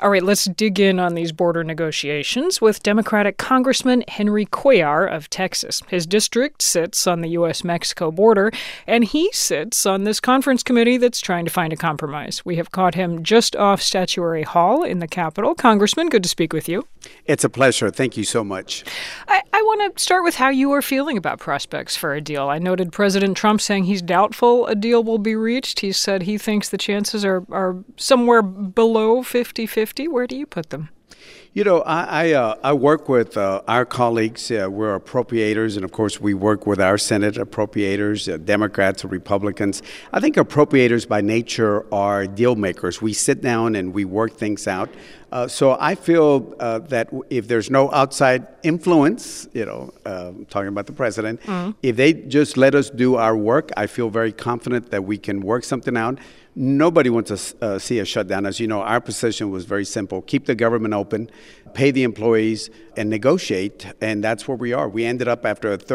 All right, let's dig in on these border negotiations with Democratic Congressman Henry Cuellar of Texas. His district sits on the U.S.-Mexico border, and he sits on this conference committee that's trying to find a compromise. We have caught him just off Statuary Hall in the Capitol. Congressman, good to speak with you. It's a pleasure. Thank you so much. I want to start with how you are feeling about prospects for a deal. I noted President Trump saying he's doubtful a deal will be reached. He said he thinks the chances are somewhere below 50-50. Where do you put them? You know, I work with our colleagues. We're appropriators, and of course, we work with our Senate appropriators, Democrats and Republicans. I think appropriators by nature are deal makers. We sit down and we work things out. So I feel that if there's no outside influence, talking about the president, if they just let us do our work, I feel very confident that we can work something out. Nobody wants to see a shutdown. As you know, our position was very simple. Keep the government open, pay the employees, and negotiate. And that's where we are. We ended up after a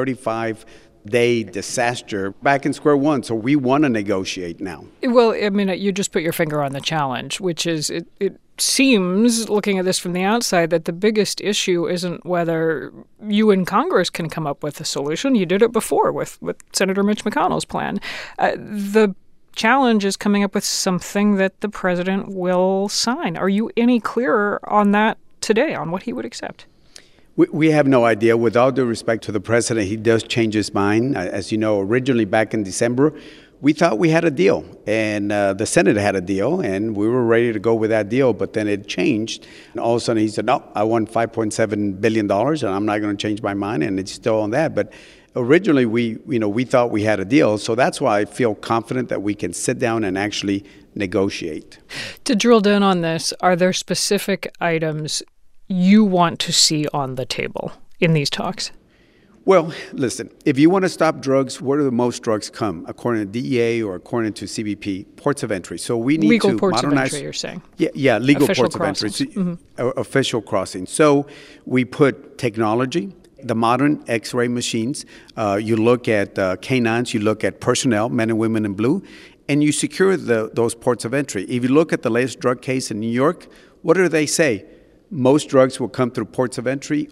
35-day disaster back in square one. So we want to negotiate now. Well, I mean, you just put your finger on the challenge, which is it seems, looking at this from the outside, that the biggest issue isn't whether you in Congress can come up with a solution. You did it before with Senator Mitch McConnell's plan. The challenge is coming up with something that the president will sign. Are you any clearer on that today, on what he would accept? We have no idea. With all due respect to the president, he does change his mind. As you know, originally back in December, we thought we had a deal, and the Senate had a deal, and we were ready to go with that deal, but then it changed. And all of a sudden, he said, no, I want $5.7 billion, and I'm not going to change my mind, and it's still on that. But originally, we thought we had a deal, so that's why I feel confident that we can sit down and actually negotiate. To drill down on this, are there specific items you want to see on the table in these talks? Well, listen, if you want to stop drugs, where do the most drugs come? According to DEA or according to CBP, ports of entry. So we need legal to ports modernize. Of entry, you're saying? Yeah, legal official ports crossings. of entry. Official crossings. So we put technology, the modern X-ray machines. You look at canines, you look at personnel, men and women in blue, and you secure those ports of entry. If you look at the latest drug case in New York, what do they say? Most drugs will come through ports of entry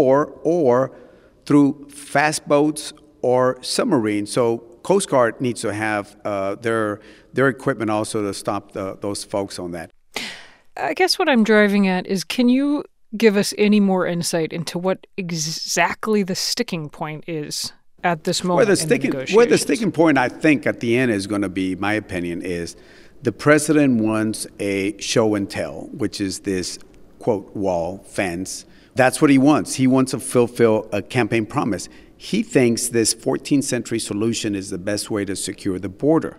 or through fast boats or submarines. So Coast Guard needs to have their equipment also to stop those folks on that. I guess what I'm driving at is, can you give us any more insight into what exactly the sticking point is at this moment in the negotiations? Well, the sticking point, I think, at the end is going to be, my opinion, is the president wants a show and tell, which is this, quote, wall, fence. That's what he wants. He wants to fulfill a campaign promise. He thinks this 14th century solution is the best way to secure the border.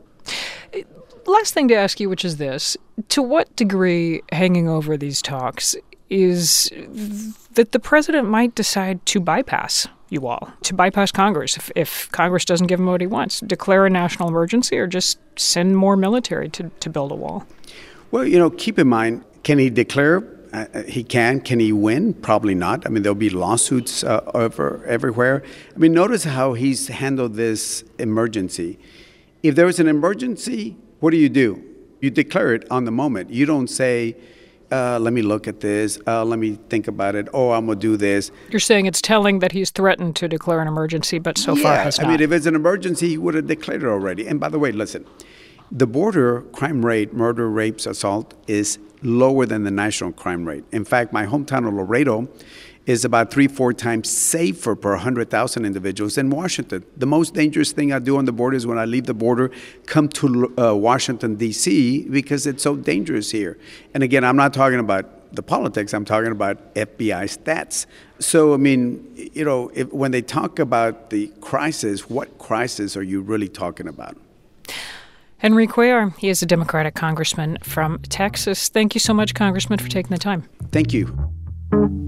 Last thing to ask you, which is this. To what degree, hanging over these talks, is that the president might decide to bypass you all, to bypass Congress if Congress doesn't give him what he wants, declare a national emergency, or just send more military to build a wall? Well, keep in mind, can he declare? He can. Can he win? Probably not. I mean, there'll be lawsuits everywhere. I mean, notice how he's handled this emergency. If there is an emergency, what do? You declare it on the moment. You don't say, let me look at this. Let me think about it. Oh, I'm going to do this. You're saying it's telling that he's threatened to declare an emergency, but so far has not. I mean, if it's an emergency, he would have declared it already. And by the way, listen, the border crime rate, murder, rapes, assault, is lower than the national crime rate. In fact, my hometown of Laredo is about 3-4 times safer per 100,000 individuals than Washington. The most dangerous thing I do on the border is when I leave the border, come to Washington, D.C., because it's so dangerous here. And again, I'm not talking about the politics. I'm talking about FBI stats. So, I mean, when they talk about the crisis, what crisis are you really talking about? Henry Cuellar, he is a Democratic congressman from Texas. Thank you so much, Congressman, for taking the time. Thank you.